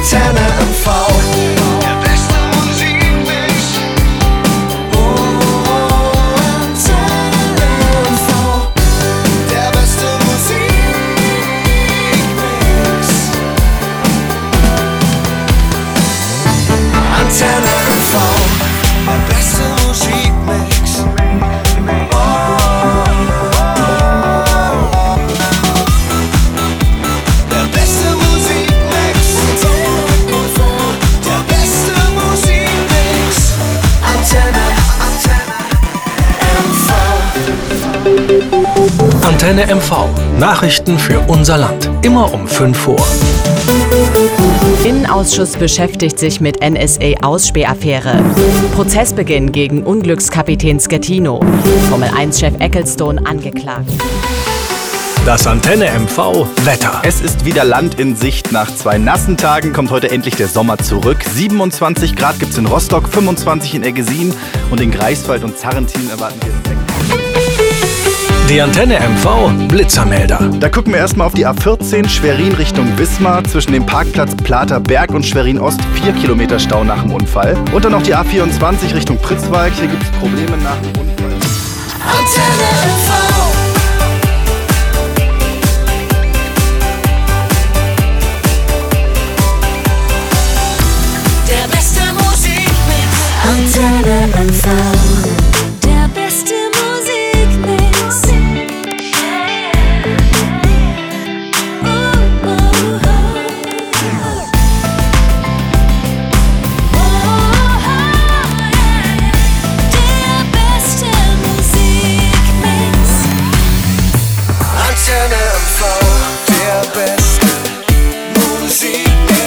Antenne MV. Der beste Musikmix. Antenne MV. Der beste Musikmix. Antenne MV. Der beste Musikmix. Der beste Musikmix. Der beste Musikmix. Antenne MV. Antenne MV. Nachrichten für unser Land. Immer um 5 Uhr. Innenausschuss beschäftigt sich mit NSA-Ausspähaffäre. Prozessbeginn gegen Unglückskapitän Schettino. Formel-1-Chef Ecclestone angeklagt. Das Antenne MV Wetter. Es ist wieder Land in Sicht. Nach 2 nassen Tagen kommt heute endlich der Sommer zurück. 27 Grad gibt's in Rostock, 25 in Eggesin und in Greifswald und Zarrentin erwarten wir. Die Antenne MV Blitzermelder. Da gucken wir erstmal auf die A14 Schwerin Richtung Wismar. Zwischen dem Parkplatz Platerberg und Schwerin Ost 4 Kilometer Stau nach dem Unfall. Und dann noch die A24 Richtung Pritzwalk. Hier gibt's Probleme nach dem Unfall. Antenne MV. Der beste Musikmix. Antenne MV. Der beste Musikmix. Der beste Musikmix. Antenne MV. Der beste Musikmix.